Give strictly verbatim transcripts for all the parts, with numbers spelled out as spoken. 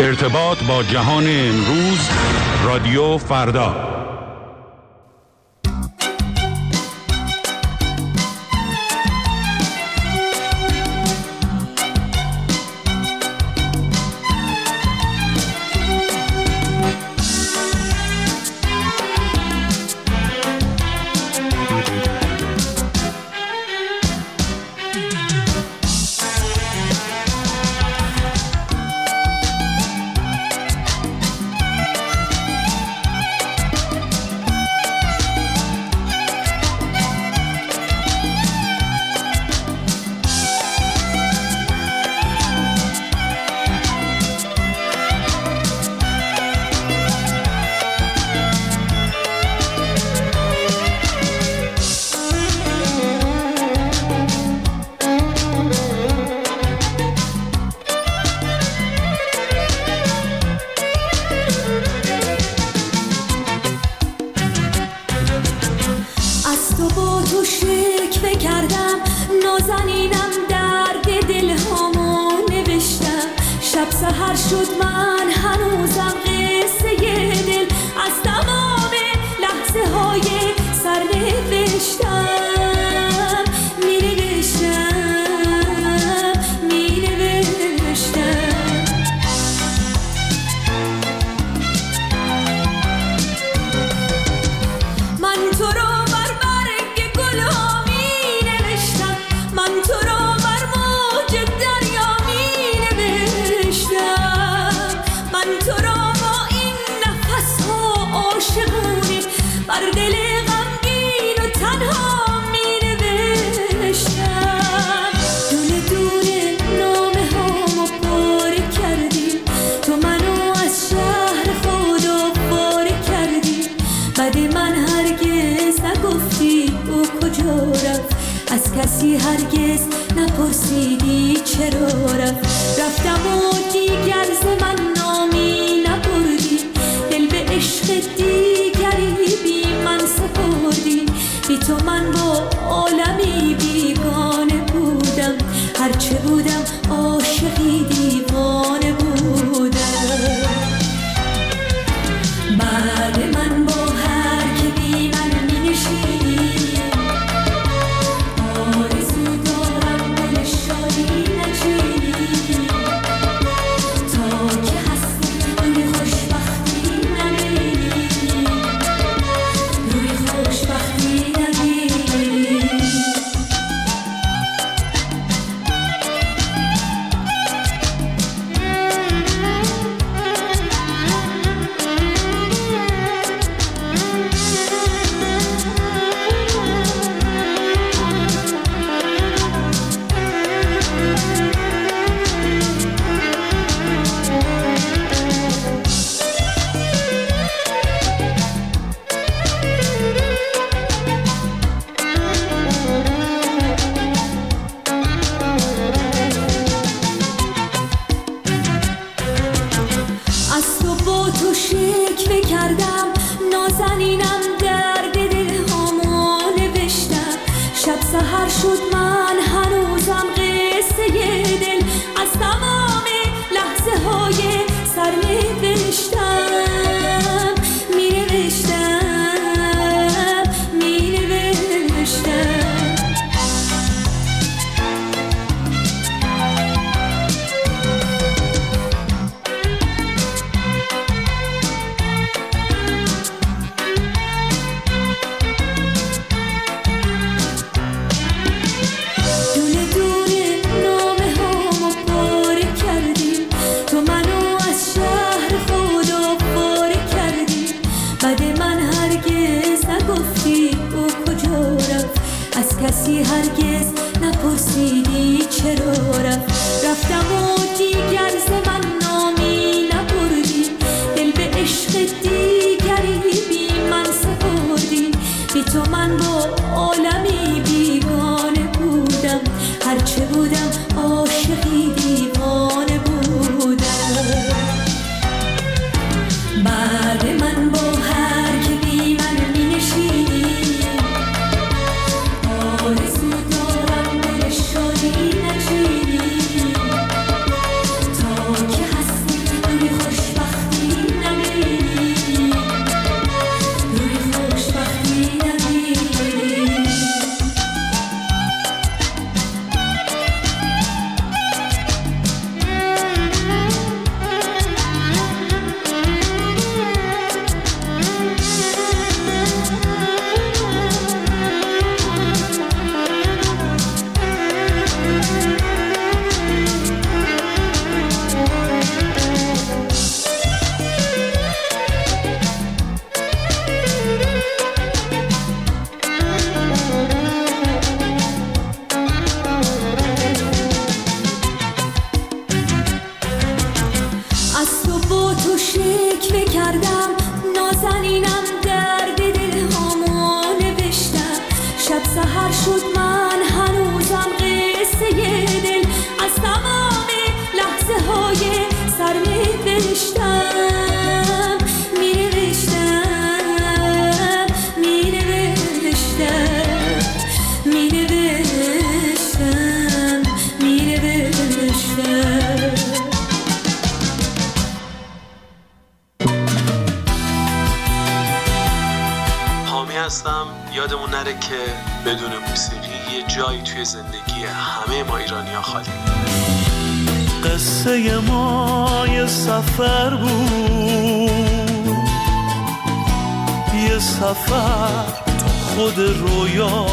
ارتباط با جهان امروز، رادیو فردا. کسی هرگز نپرسیدی چرا رفت رفتم و دیگر ز من نامی نبردی دل به عشق دیگری بی من سپردی بی تو من با عالمی بیگانه بودم هرچه بودم عاشقی دیوانه بودم بعد من با هر که بی من می نشینی از تو با تو شکوه کردم، نازنینم درد دل هامو نوشتم. شب سحر شد من هنوزم قصه دل از تمام لحظه های سر می نوشتم می نوشتم می نوشتم می نوشتم می نوشتم. حامی هستم. یادمون نره که بدون موسیقی یه جایی توی زندگی همه ما ایرانی‌ها خالی. قصه ما یه سفر بود، یه سفر تو خود رویا.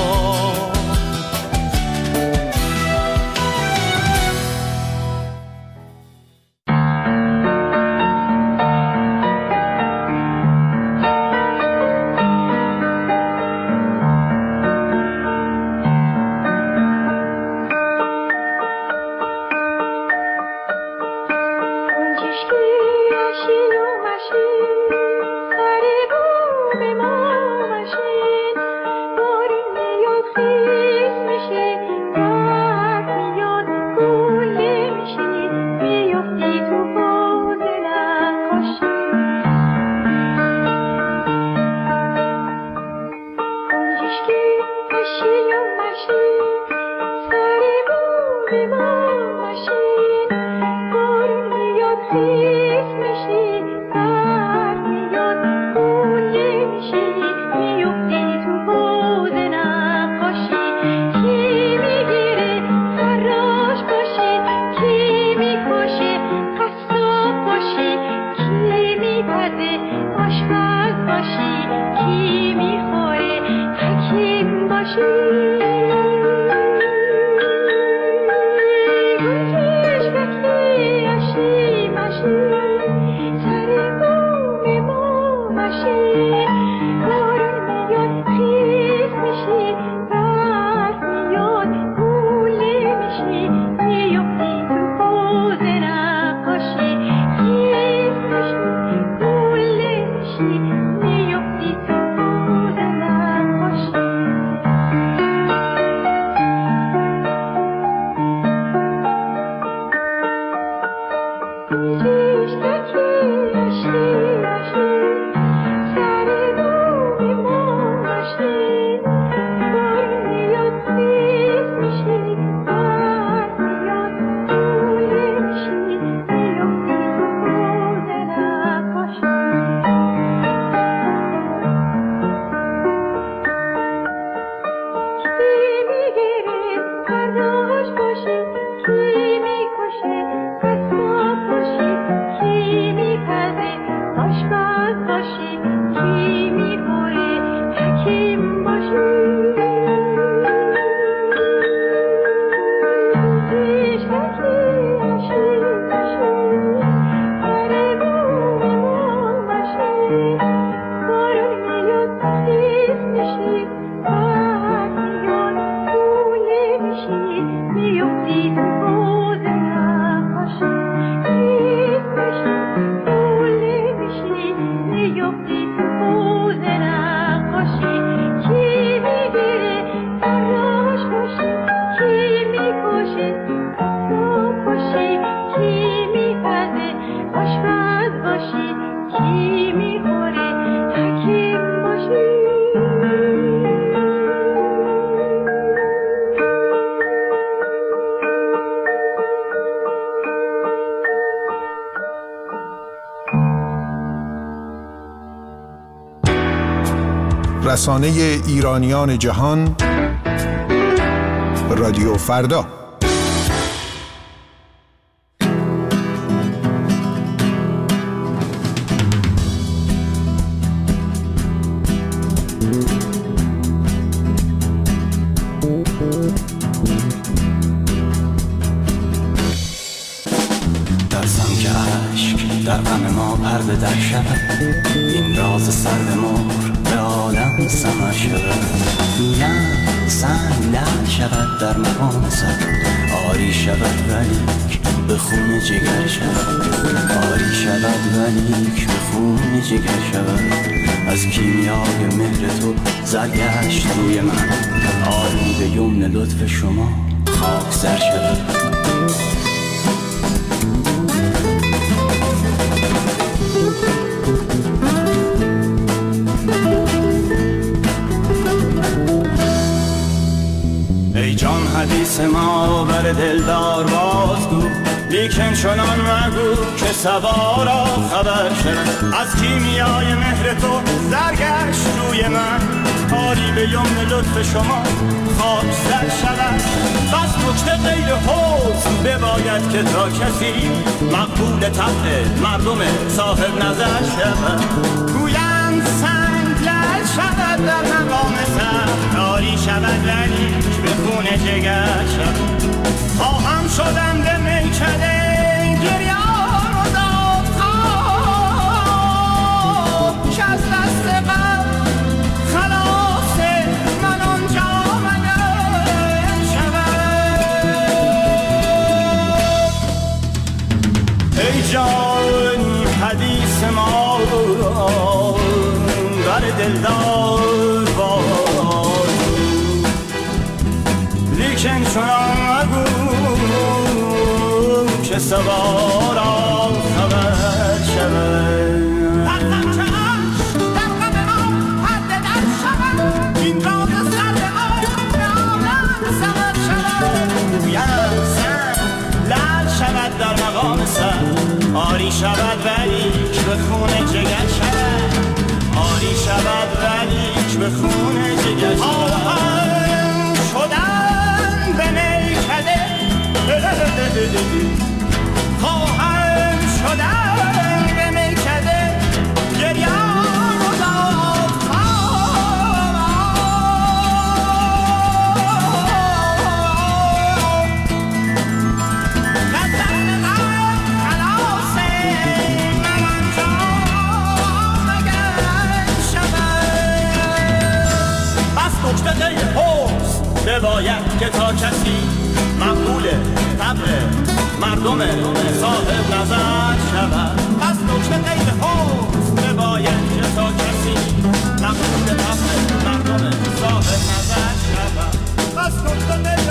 رسانه ایرانیان جهان رادیو فردا. ترسم که عشق در غم ما پرده در شود، این راز سرد مهر به عالم سمع شود. نه سنگ لعل شود در مقام سر، آری شود ولی به خون جگر شود. آری شود ولیک به خون جگر شود. از کیمیای مهر تو زرگشت روی من، آری به یمن لطف شما خاک سر شود. ای جان حدیث ما بر دلدار بازگو، لیکن چنان مگو که صبا را خبر شد. از کیمیای مهر تو زرگشت روی من، آری به یمن لطف شما خاک سر شود. بس نکته غیر حسن بباید که تا کسی مقبول طبع مردم صاحب نظر شود. گویند سنگ لعل شود در مقام سر، آری شود ولی به خون جگر شود. خواهم شدم به میکده گریان و داد خواه، که از دست غم خلاص من آنجا مگر شود. ای جانی حدیث ما بر دلدار باز، لیکن چنان مگو که صبا را خبر شود. در غم چه عشق در غم ما پرده در شود، این راز سر به آن به عالم سمر شود. گویند سر لعل شود در مقام سر، آری شود ولیک به خون جگر شود. آری شود ولیک به خون جگر شود. شدن به میکده خواهم شدن به میکده گریان و داد خواه، نزدن غم خلاص من آنجا مگر شود. بس نکته غیر حسن بباید که تا کسی مقبول طبع مردم صاحب نظر شود. پس نکته غیر حسن بباید که تا کسی مقبول طبع مردم صاحب نظر شود. پس نکته غیر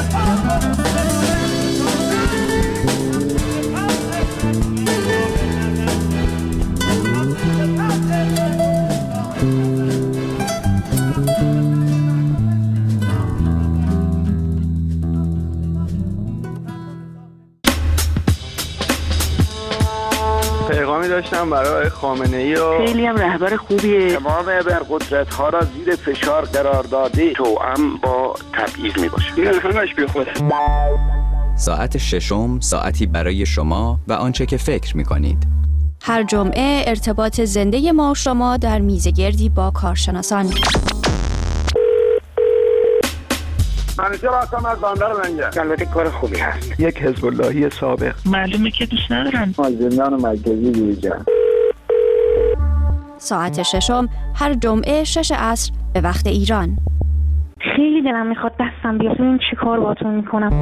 پیغامی داشتم برای خامنه‌ای و خیلی هم رهبر خوبیه. تمام ابرقدرت‌ها را زیر فشار قرار داده، توأم با تبعیض میباشه. این همش بیخوده. ساعت ششم، ساعتی برای شما و آنچه که فکر می‌کنید. هر جمعه ارتباط زنده ما و شما در میزگردی با کارشناسان. منیجر هستم از بندر منجر. البته کار خوبی هست. یک حزب اللهی سابق. معلومه که دوست ندارن. از زندان مرکزی بیرون. ساعت ششم هر جمعه شش عصر به وقت ایران. خیلی دلم میخواد دستم بیاد ببینم چی کار باهاتون میکنم.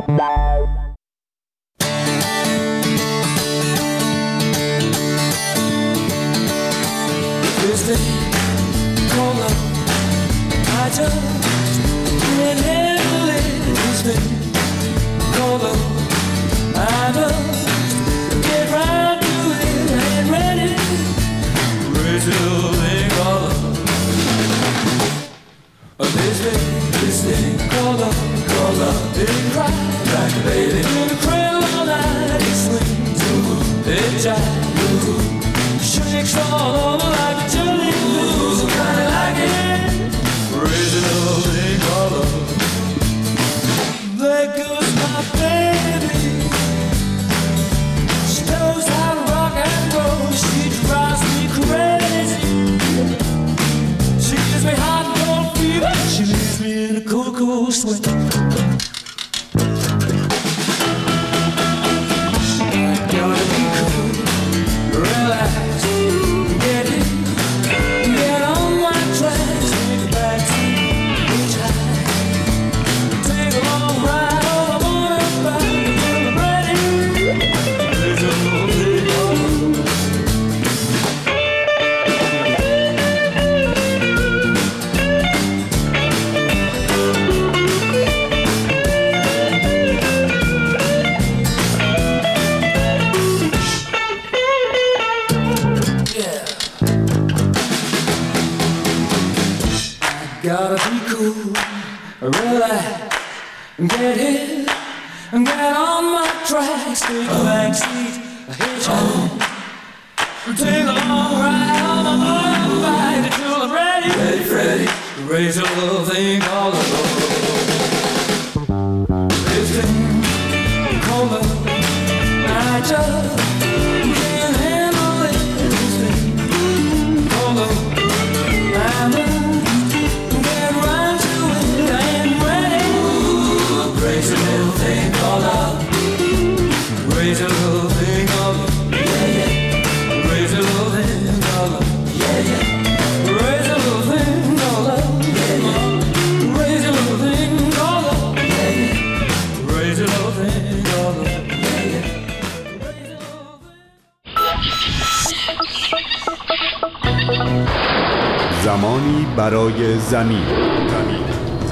This thing, this thing called love, called love, didn't cry like a baby. In the cradle all night, it swings, ooh, it jives, ooh, shakes all over like a jelly, ooh, so kinda like it. Crazy little thing called love. There goes my baby. She knows how to rock and roll. She drives me crazy. She gives me hot and cold fever. She leaves me in a cool, cool sweat. I gotta be cool, relax, get it. Gotta be cool, relax, get hit, get on my tracks, take a back seat, hitchhike, take a long ride on my motorbike until I'm ready, ready, ready, raise a little thing called a love. This thing called love, I just can't handle it. This thing called love, I know. Raise a little thing called love. Raise a little thing called love. Yeah, yeah. Raise a little thing called love. Yeah, yeah. Raise a little thing called love. Yeah, yeah. Raise a little thing called love. Yeah, yeah. Raise a little thing called love. Yeah, yeah. زمانی برای زمین. زمین.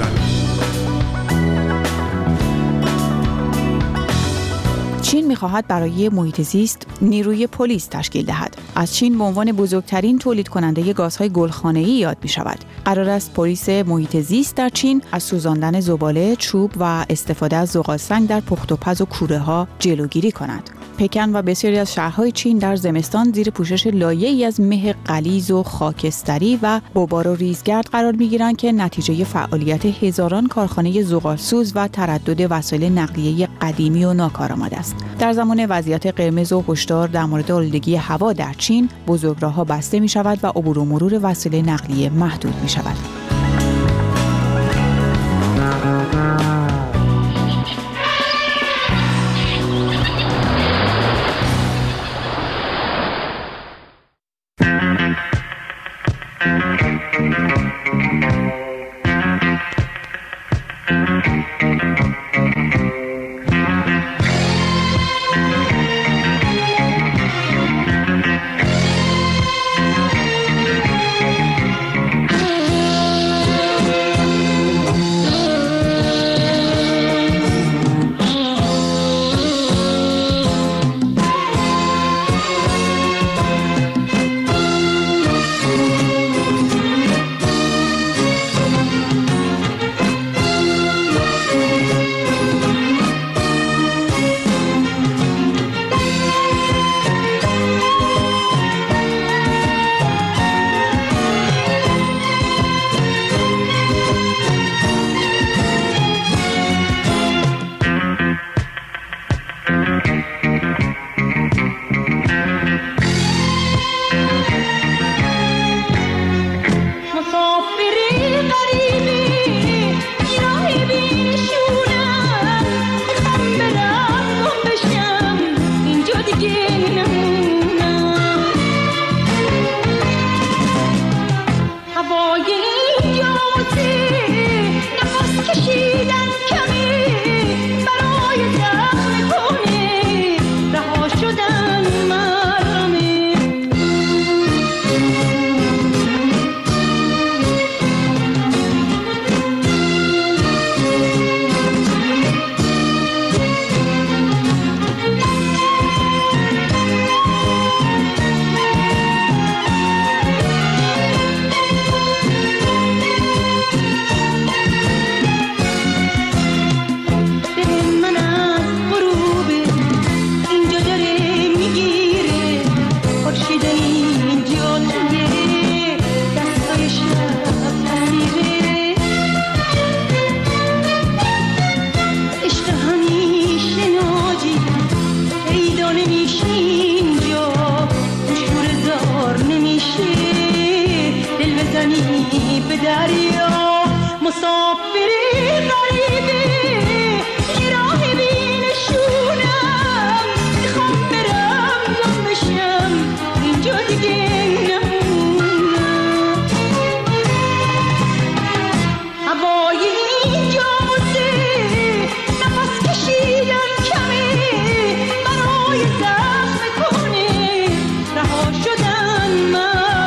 چین می‌خواهد برای محیط زیست نیروی پلیس تشکیل دهد. از چین به عنوان بزرگترین تولید کننده گازهای گلخانه‌ای یاد می‌شود. قرار است پلیس محیط زیست در چین از سوزاندن زباله، چوب و استفاده از زغالسنگ در پخت و پز و کوره‌ها جلوگیری کند. پکن و بسیاری از شهرهای چین در زمستان زیر پوشش لایه‌ای از مه غلیظ و خاکستری و غبار و ریزگرد قرار می‌گیرند که نتیجه فعالیت هزاران کارخانه زغالسوز و تردد وسایل نقلیه قدیمی و ناکارآمد است. در زمان وضعیت قرمز و هشدار در مورد آلودگی هوا در چین، بزرگراه‌ها بسته می‌شود و عبور و مرور وسایل نقلیه محدود می‌شود.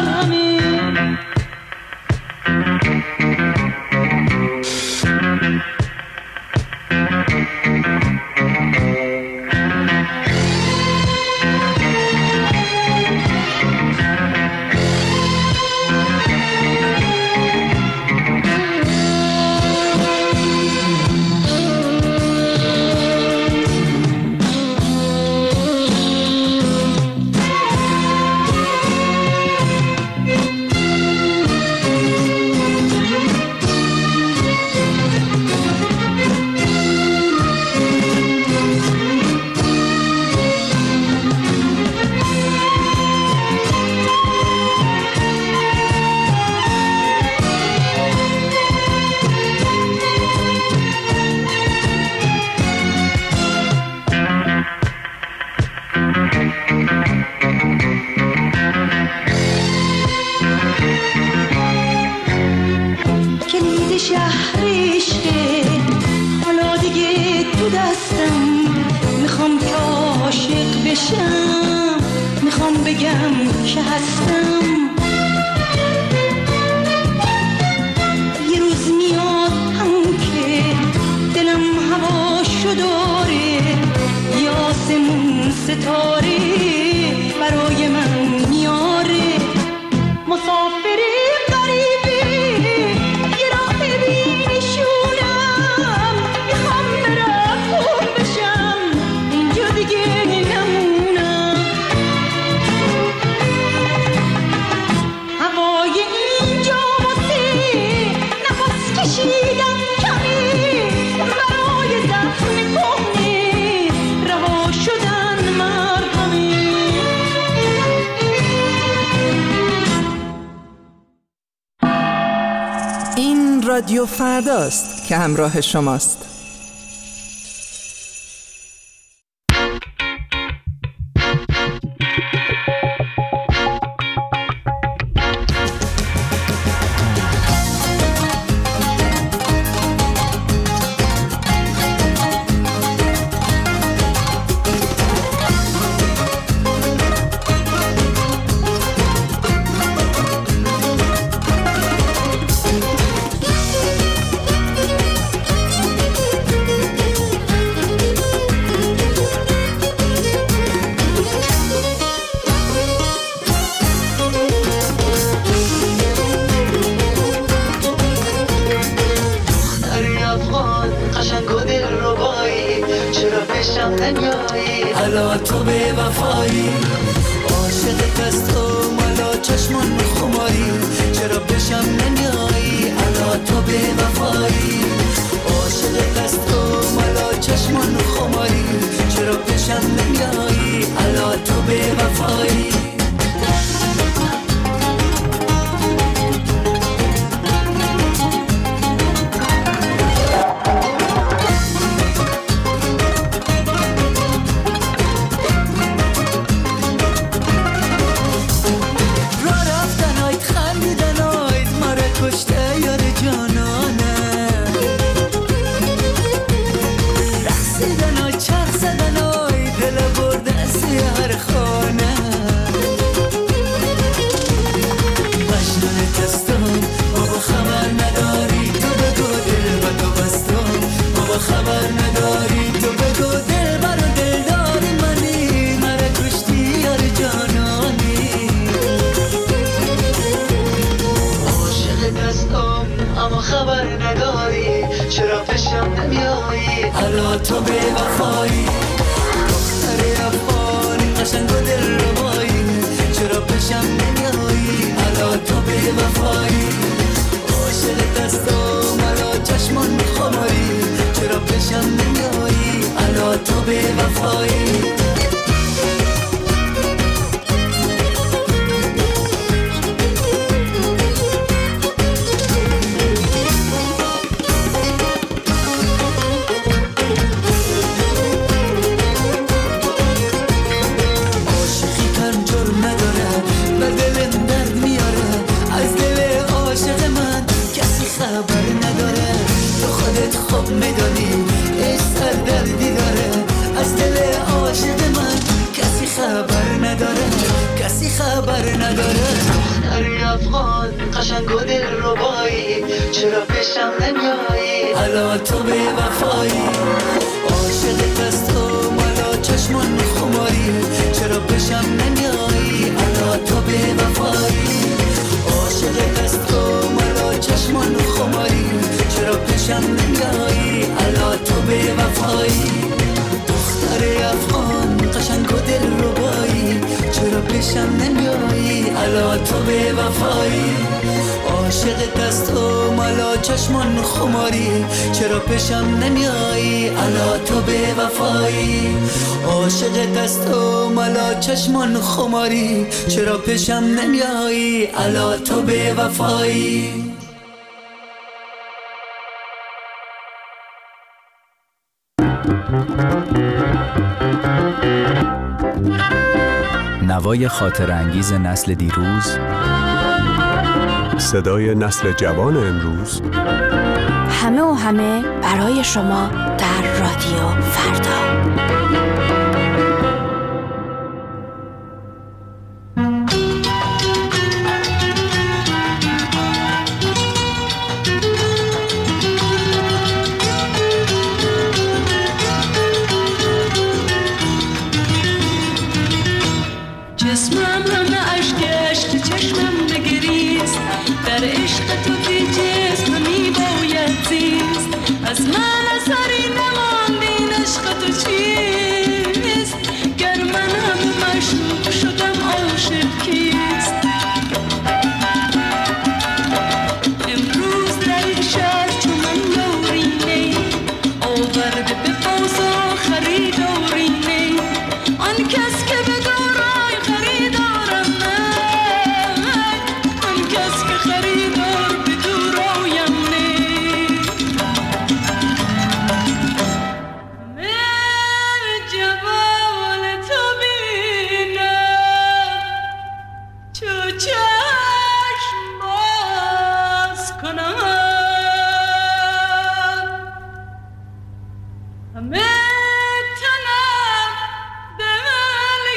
Thank you. شهر عشقه، حالا دیگه تو دستم، میخوام که عاشق بشم، میخوام بگم که هستم. یه روز میاد همون که دلم هواشو داره، یه آسمون ستاره برای من میاره. مسافری غریبی یه راه بینشونم، میخوام برم خون بشم، اینجا دیگه نمونم. هوای اینجا واسه نفس کشیدن کمی، برای زخم کهنه رها شدن مرهمی. این رادیو فرداست که همراه شماست. حالا تو به وفایی، عاشق دست و مالا چشمان خماری، چرا بشم نمیایی؟ حالا تو به وفایی، عاشق دست و مالا چشمان خماری، چرا بشم نمیایی؟ حالا تو به وفایی. حالا تو به وفایی، دختر افغانی قشنگ و دل ربایی، چرا پیشم نمیایی؟ حالا تو به وفایی، عاشق دست و ملا چشمان خماری، چرا پیشم نمیایی؟ حالا تو به وفایی. قشنگ و دل ربایی، چرا پیشم نمیایی؟ حالا تو به وفایی، عاشق دست و مالا چشمان خماری، چرا پیشم نمیایی؟ حالا تو به وفایی، عاشق دست و مالا چشمان خماری، چرا پیشم نمیایی؟ حالا تو به وفایی. دختر افغان قشنگ و دل ربایی، چرا پیشم نمیایی؟ حالا تو به وفایی، عاشق دست و مالا چشمان خماری، چرا پیشم نمیایی؟ حالا تو به وفایی، عاشق دست و مالا چشمان خماری، چرا پیشم نمیایی؟ حالا تو به وفایی. نوای خاطر انگیز نسل دیروز، صدای نسل جوان امروز، همه و همه برای شما در رادیو فردا. جسمم همه عشق عشق چشمم نگریست، در عشق تو بی جسم می باید زیست. از من اثری نماند این عشق تو چیست؟ گر من همه مشروق شدم عاشق کیست؟ امروز در این شهر چو من یاری نی، آورده به بازار خریداری نی. آن کس که به دورای خریدارم من، آن کس که خریدار به دورایم نی. من جمال تو بینم چو چشم باز کنم، همه تنم دل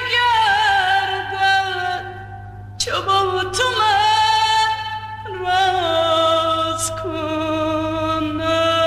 گردد چو با تو من راز کنم.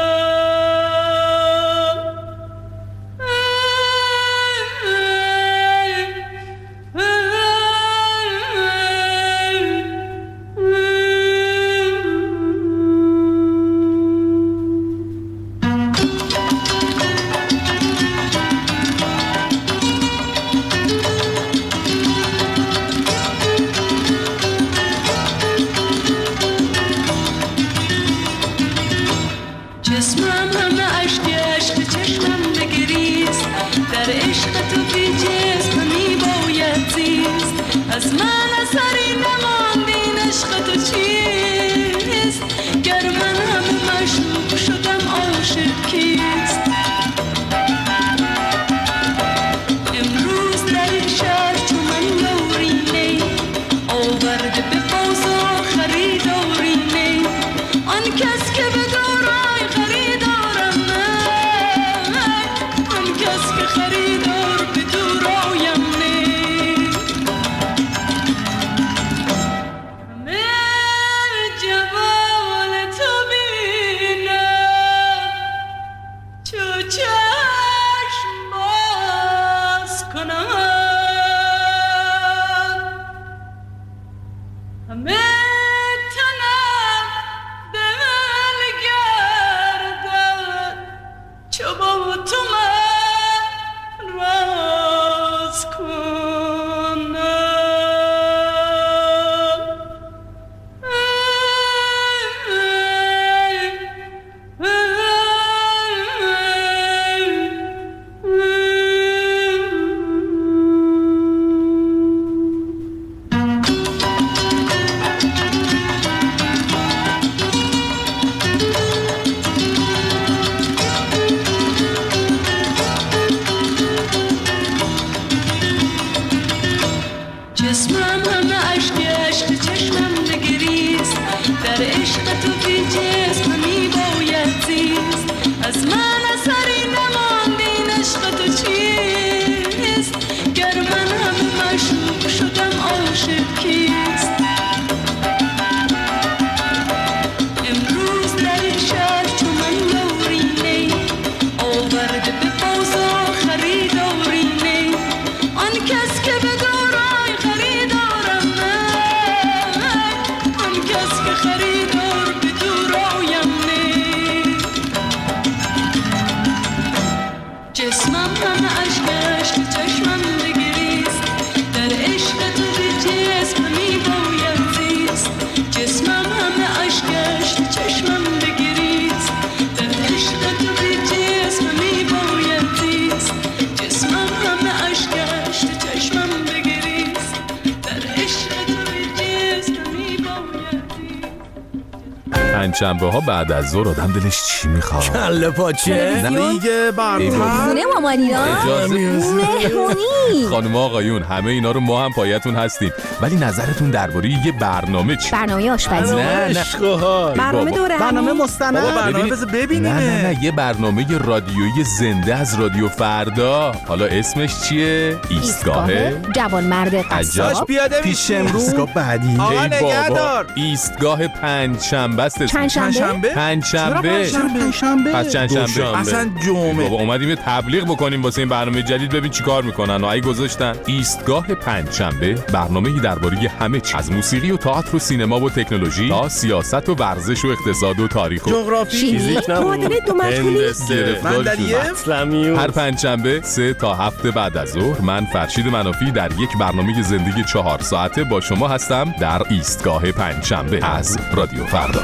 جسمم همه عشق عشق چشمم نگریست، در عشق تو بی جسم می باید زیست. از من اثری نماند این عشق تو چیست؟ گر من همه مشروق شدم عاشق کیست؟ امروز در این شهر چو من یاری نی، آورده به بازار خریداری نی. آن کس که به دورای خریدارم من، آن کس که خریدار به دورایم نی. من جمال تو بینم چو چشم باز کنم، همه تنم دل گردد چو با تو من راز کنم. جسمم همه عشق عشق چشمم نگریست، در عشق تو بی جسم می باید زیست. از من اثری نماند این عشق تو چیست؟ گر من همه مشروق شدم عاشق کیست؟ امروز در این شهر چو من یاری نی، آورده به بازار خریداری نی. آن کس که به دورای خریدارم من، آن کس که خریدار به دورایم نی. جسمم همه عشق عشق چشمم نگریست، در عشق تو بی جسم می باید زیست. جسمم همه عشق عشق چشمم نگریست، در عشق تو بی جسم می باید زیست. جسمم همه عشق عشق چشمم نگریست، در عشق تو بی جسم می باید زیست. پنجشنبه ها بعد از ظهر آدم دلش چی میخواد؟ کله پاچه؟ نه دیگه برنامه خونه مامانینا؟ مهمونی. خانم آقایون همه اینا رو ما هم پایتون هستیم، ولی نظرتون درباره یه برنامه چی؟ برنامه آشپزی. نه نه برنامه دوره برنامه مستند. برنامه بذار ببینیم. نه نه نه یه برنامه رادیویی زنده از رادیو فردا. حالا اسمش چیه؟ ایستگاه جوان مرد قصاب. پیاده پیش امروز. ایستگاه بعدی. آقا نگهدار. ایستگاه پنجشنبه است. پنجشنبه؟ پنجشنبه. پنجشنبه. پس چندشنبه. اصلا جمعه. بابا اومدیم یه تبلیغ بکنیم واسه این برنامه جدید، ببین چیکار میکنن. و ای گذاشتن ایستگاه پنجشنبه، برنامه‌ای درباره همه چیز، از موسیقی و تئاتر و سینما و تکنولوژی تا سیاست و ورزش و اقتصاد و تاریخ و جغرافی، فیزیک، معادله دو مجهولی، مندلیه. هر پنجشنبه سه تا هفت بعد از ظهر من فرشید منافی در یک برنامه زندگی چهار ساعته با شما هستم در ایستگاه پنجشنبه از رادیو فردا.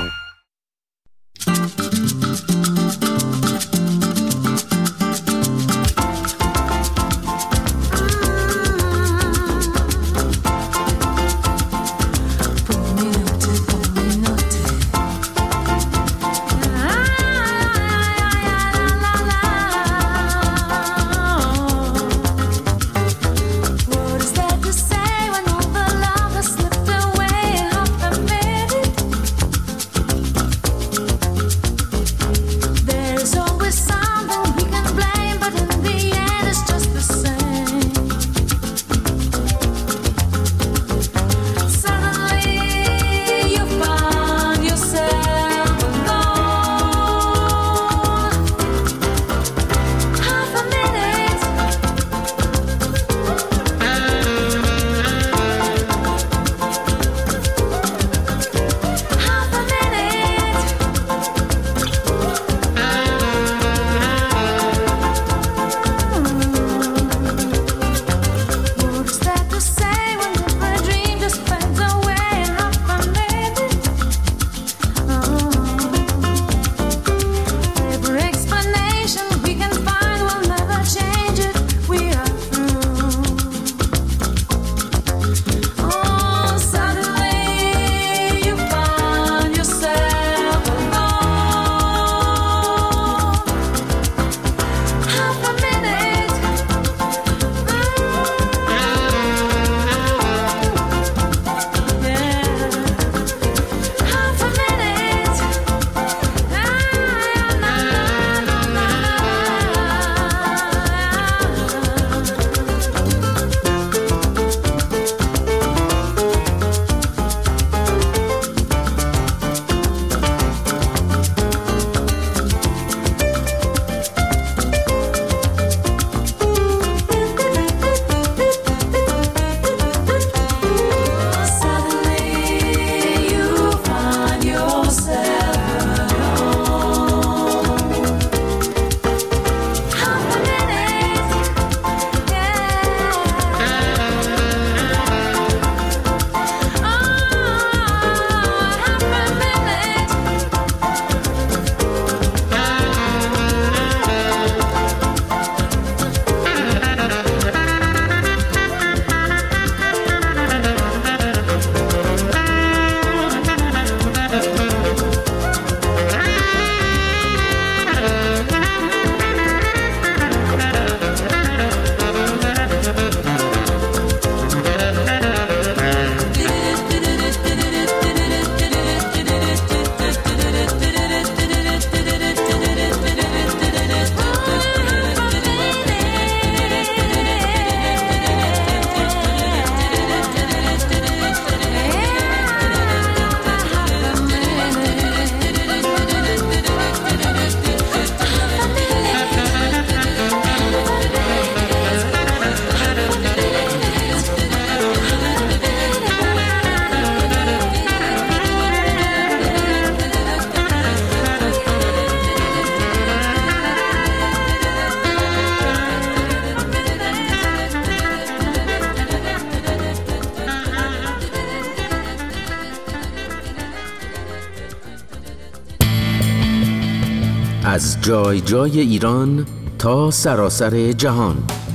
از جای جای ایران تا سراسر جهان،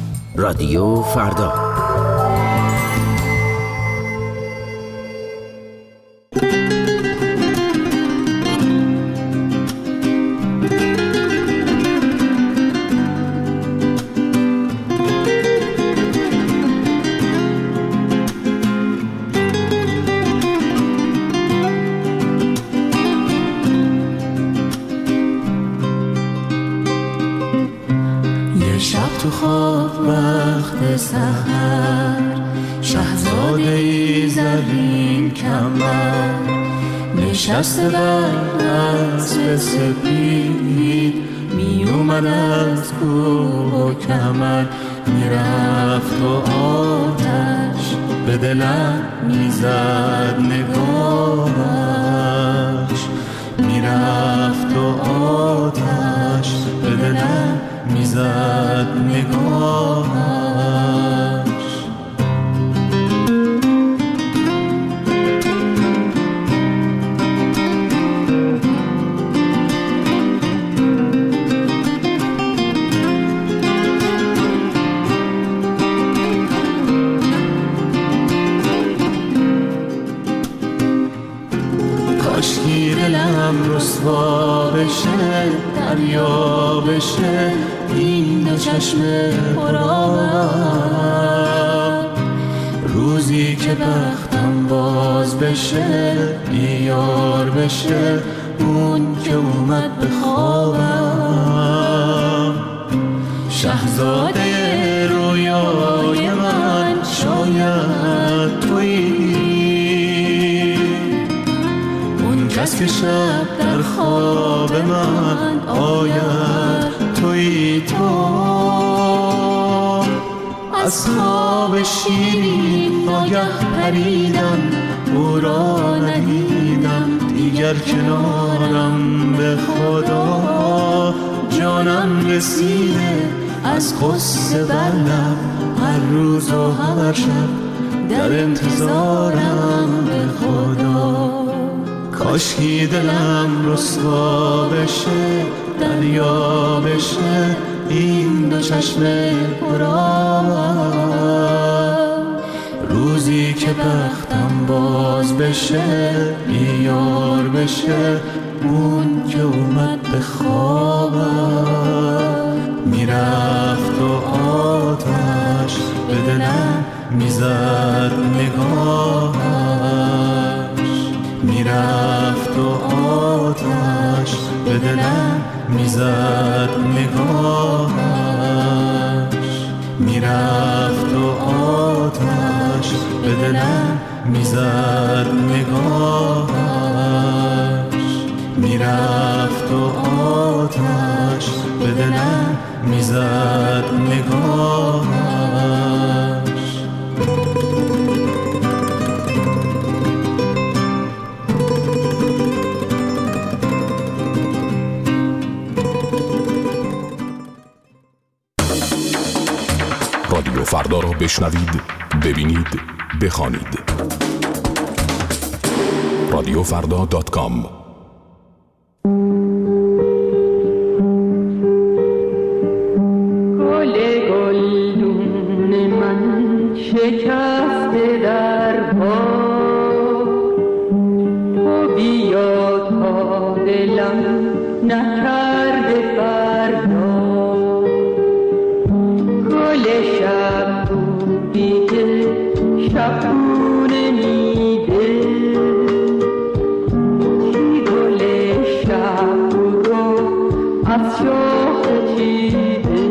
رادیو فردا. مرغی زرین کمر نشسته بر اسب سپید می اومد از کوه و کمر میرفت و آتش به دلم میزد نگاهش میرفت و آتش به دلم میزد نگاهش کاشکی دلم رسوا بشه دریا بشه این دو چشم پرآب روزی که بختم باز بشه بیار بشه اون که اومد به خوابم شهزاده رویای من شاید تویی کس که شب در خواب من آید توی تو از خواب شیرین ناگه پریدم او را ندیدم دیگر کنارم به خدا جانم رسیده از قصه بلم هر روز و هر شب در انتظارم به خدا کاشکی دلم رسوا بشه دریا بشه این دو چشم پرآب روزی که بختم باز بشه بیار بشه اون که اومد به خوابم میرفت و آتش به دلم میزد نگاهش میرفت و آتش به دلم میزد نگاهش میرفت و آتش به دلم میزد نگاهش میرفت و آتش به دلم میزد نگاهش رادیو فردا را بشنوید، ببینید، بخوانید. رادیو فردا دات کام. گل گلدون من شکسته در باد تو بیا تا دلم نکرده فردا گل شب بودی که شبونه میده چی گل شب رو از شاخ چیده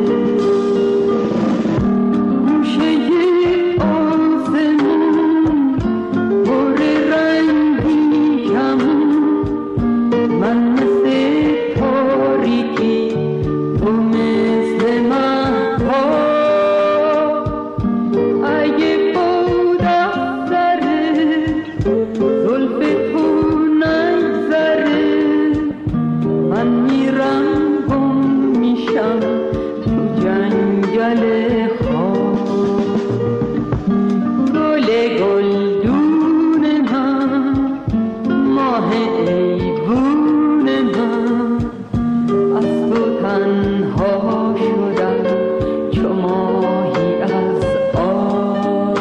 گوشه آسمون پر رنگی کمون من مثل تاریکی تو مثل مهتاب اگه بود افسره زلف تو نگذره من میرم گم میشم تو جنگل خواب گل گلدون من ماه ایوون من از تو تنها شدم چو ماهی از آب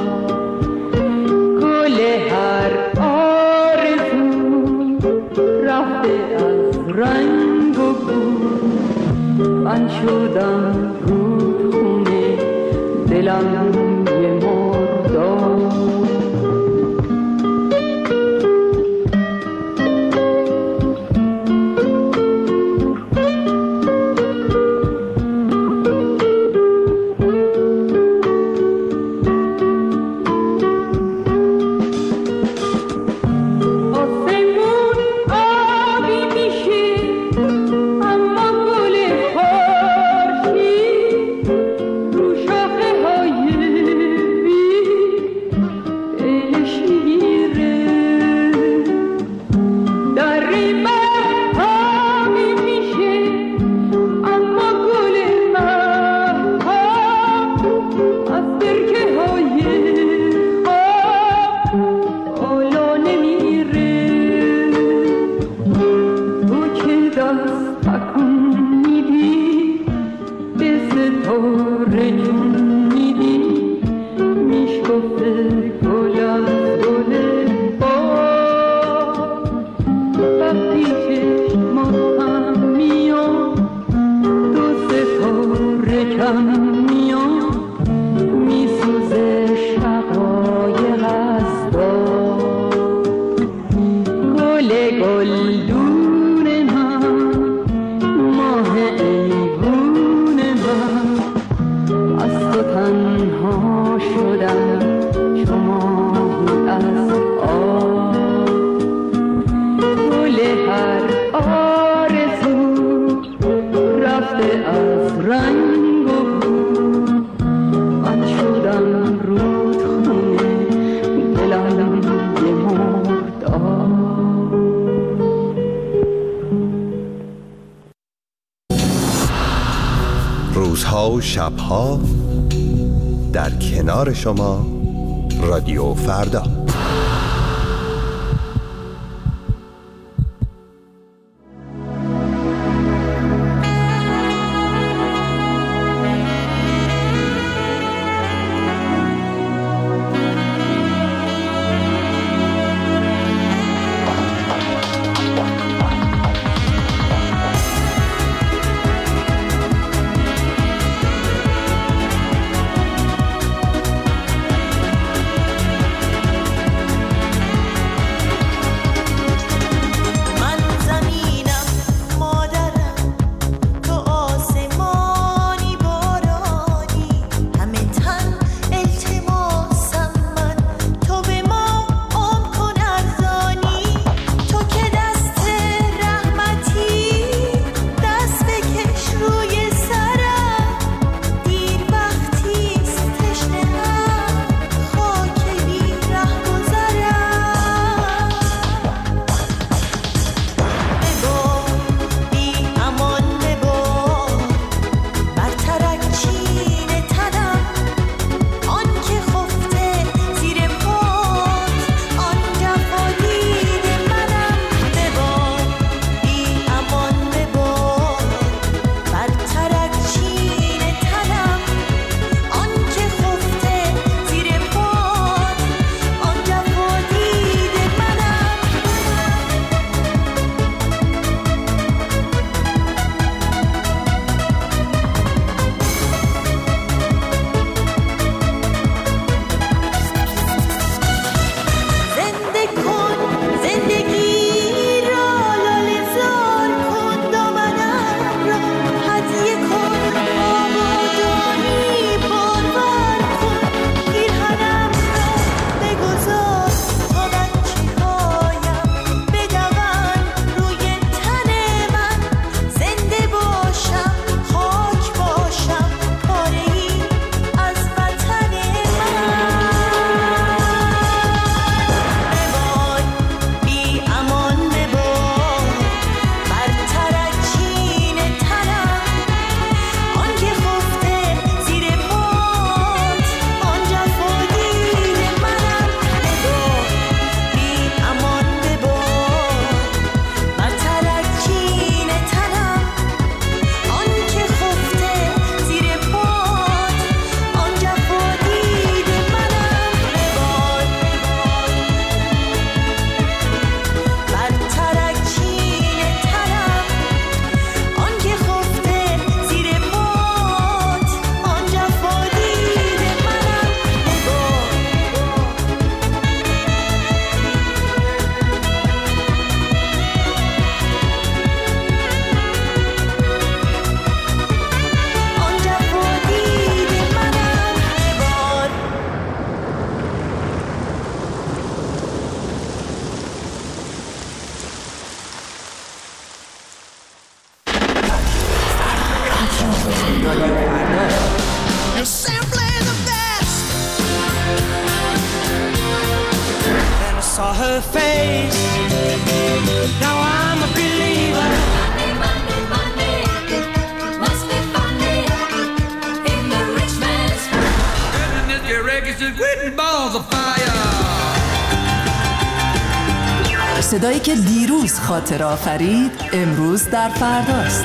گل هر آرزو رفته از رنگ و بو من شدم رودخونه دلم یه مرداب روزها و شبها در کنار شما رادیو فردا. saw her face. Now I'm a believer. Monday, Monday, Monday, must be funny in the rich man's world. Goodness, your records is written balls of fire. صدایی که دیروز خاطر آفرید امروز در فرداست.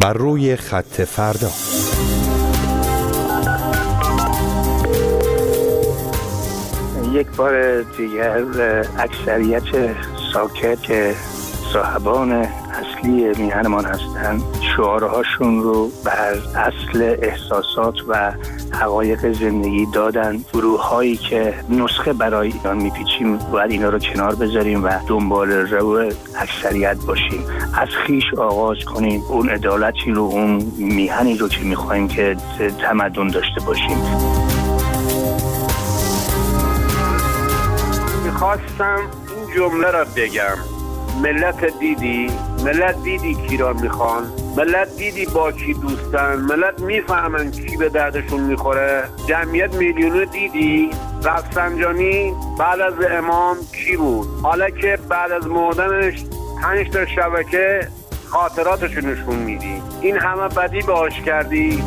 بر روی خط فردا. یک بار دیگر اکثریت ساکت که صاحبان اصلی میهنمان هستند شعارهاشون رو بر اصل احساسات و حقایق زندگی دادن. گروه هایی که نسخه برای ایران میپیچیم باید اینا رو کنار بذاریم و دنبال رو اکثریت باشیم، از خیش آغاز کنیم، اون عدالتی رو، اون میهنی رو که میخوایم که تمدن داشته باشیم. میخواستم این جمله را بگم: ملت دیدی؟ ملت دیدی کی را میخوان؟ ملت دیدی با کی دوستن؟ ملت میفهمن کی به دردشون میخوره؟ جمعیت میلیونو دیدی؟ رفسنجانی بعد از امام کی بود؟ حالا که بعد از مردنش پنج تا شبکه خاطراتشو نشون میدی، این همه بدی باش کردی؟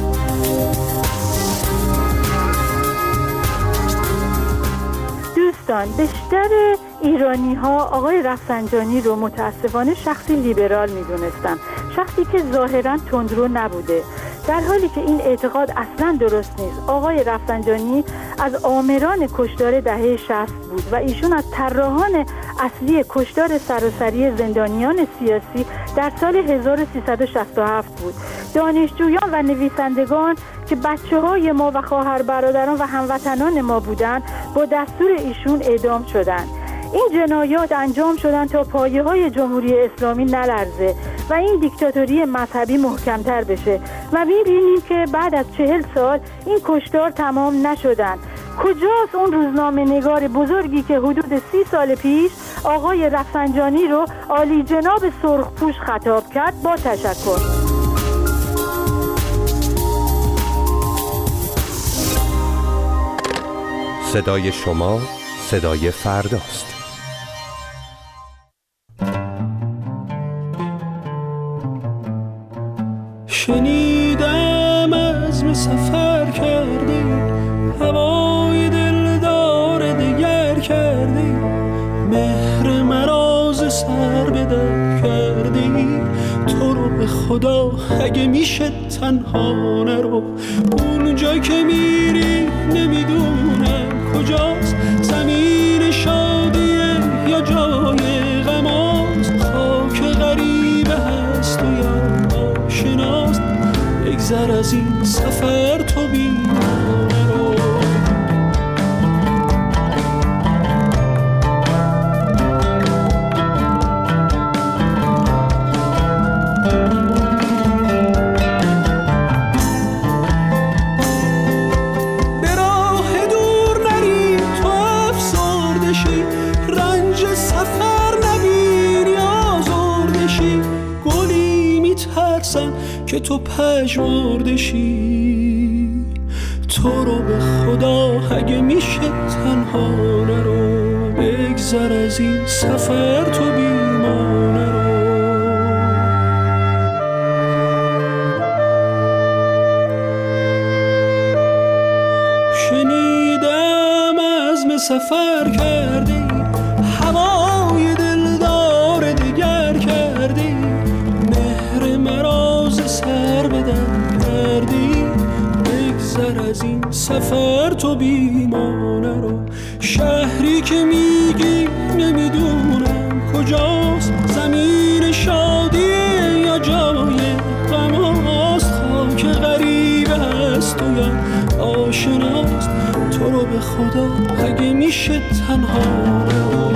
دوستان، بیشتر ایرانی ها آقای رفسنجانی رو متاسفانه شخصی لیبرال می دونستن، شخصی که ظاهرا تندرو نبوده، در حالی که این اعتقاد اصلا درست نیست. آقای رفسنجانی از آمران کشتار دهه شصت بود و ایشون از طراحان اصلی کشتار سراسری زندانیان سیاسی در سال هزار و سیصد و شصت و هفت بود. دانشجویان و نویسندگان که بچه های ما و خواهر برادران و هموطنان ما بودند با دستور ایشون اعدام شدند. این جنایات انجام شدن تا پایه های جمهوری اسلامی نلرزه و این دیکتاتوری مذهبی محکمتر بشه و می‌بینیم که بعد از چهل سال این کشتار تمام نشدن. کجاست اون روزنامه نگار بزرگی که حدود سی سال پیش آقای رفسنجانی رو عالی جناب سرخپوش خطاب کرد؟ با تشکر. صدای شما صدای فرداست. شنیدم عزم سفر کردی، هوای دلدار دگر کردی، مهر مراز سر به در کردی. تو رو به خدا اگه میشه تنها نرو، اونجا که میری نمیدونم کجاست، زمین شادیه یا جای غماست، خاک غریبه هست و یا آشناست. بگذر از این سفر تو بیمانه رو. که تو پژمرده شی، تو رو به خدا اگه میشه تنها نرو، بگذر از این سفر تو بیمانه رو. شنیدم عزم سفر کردی، هوای دلدار دگر کردی، مهر مراز سر بدن کردی. بگذر از این سفر تو بیمانه رو. شهری که میگی نمیدونم کجاست، زمین شادیه یا جای غماست، خاک غریبه هست و یا آشناست. تو رو به خدا اگه میشه تنها رو.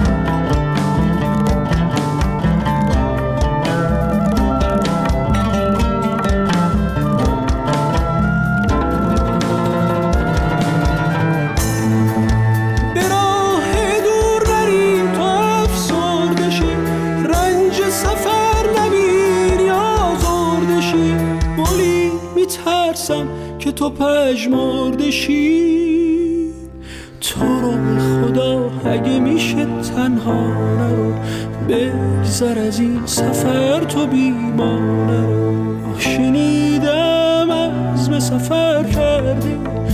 که تو پژمرده شی، تو رو به خدا اگه میشه تنها نرو، بگذر از این سفر تو بیمانه رو. شنیدم عزم سفر کردی،